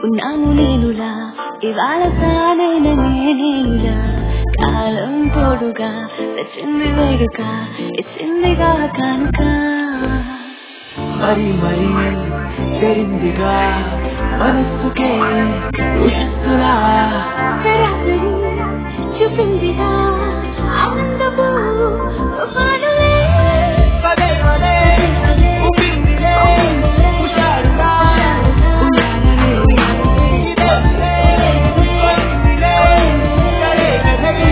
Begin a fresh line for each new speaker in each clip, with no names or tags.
ఉన్నాను నేనులా ఇవాళ తానైన నేనేనులా కాలం తోడుగా తెచ్చింది వేడుక ఇచ్చిందిగా కనుక
మరి మరి తెరిందిగా మనస్సుకే ఉషస్సులా
చూపిందిగా ఆనందపు తుఫానులే
పదే పదే ఉప్పిందిలే హుషారుగా ఉయ్యాలలే ఇదేలే కొయిందిలే కరేగలే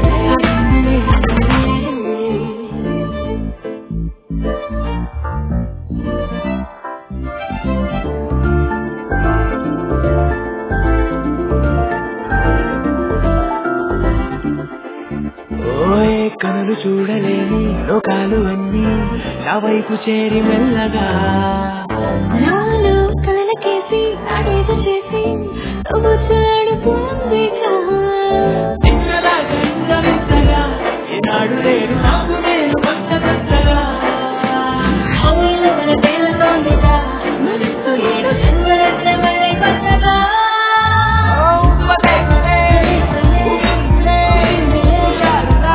ఓయే కనులు చూడలేని లోకాలు అన్నీ నా వైపు చేరి మెల్లగా
నాలో కలకేసి అడేదో చేసి నువ్వు చేడుతుందిగా
ఇంతలాగా ఇంతగా ఈనాడు లేదు నాకు నేను కొత్తగా
హౌలవన తేలుతోందిగా మనసు ఏడు జన్మలెత్తే మళ్ళీ కొత్తగా
పదే పదే ఉప్పిందిలే హుషారుగా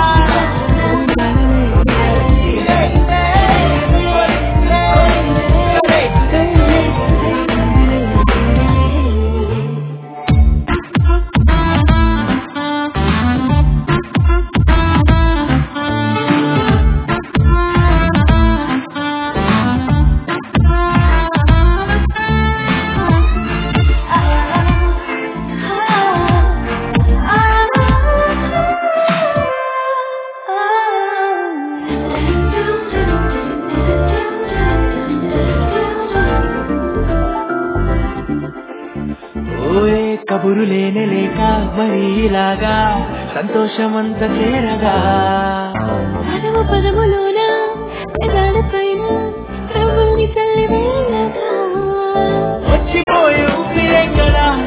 ఇదే ఇదే కొయిందిలే కరేగలే ఓయే కబురు లేనే లేక మరి ఇలాగా సంతోషమంత చేరగా
పదము పదములోన ఎదాలపైన నవ్వుల్ని చల్లి వెళ్ళగా
వచ్చిపోయే ఊపిరెక్కడా